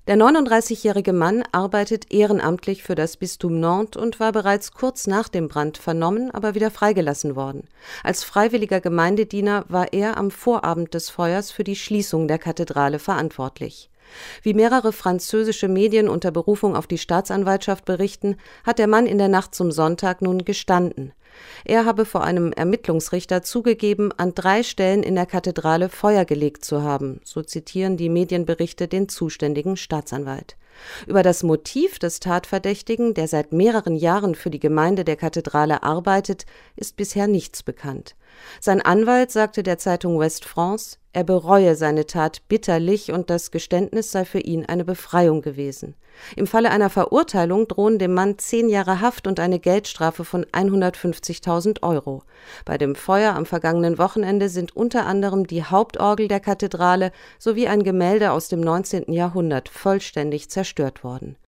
Der 39-jährige Mann arbeitet ehrenamtlich für das Bistum Nantes und war bereits kurz nach dem Brand vernommen, aber wieder freigelassen worden. Als freiwilliger Gemeindediener war er am Vorabend des Feuers für die Schließung der Kathedrale verantwortlich. Wie mehrere französische Medien unter Berufung auf die Staatsanwaltschaft berichten, hat der Mann in der Nacht zum Sonntag nun gestanden. Er habe vor einem Ermittlungsrichter zugegeben, an 3 Stellen in der Kathedrale Feuer gelegt zu haben, so zitieren die Medienberichte den zuständigen Staatsanwalt. Über das Motiv des Tatverdächtigen, der seit mehreren Jahren für die Gemeinde der Kathedrale arbeitet, ist bisher nichts bekannt. Sein Anwalt sagte der Zeitung Ouest France, er bereue seine Tat bitterlich und das Geständnis sei für ihn eine Befreiung gewesen. Im Falle einer Verurteilung drohen dem Mann 10 Jahre Haft und eine Geldstrafe von 150.000 Euro. Bei dem Feuer am vergangenen Wochenende sind unter anderem die Hauptorgel der Kathedrale sowie ein Gemälde aus dem 19. Jahrhundert vollständig zerstört worden.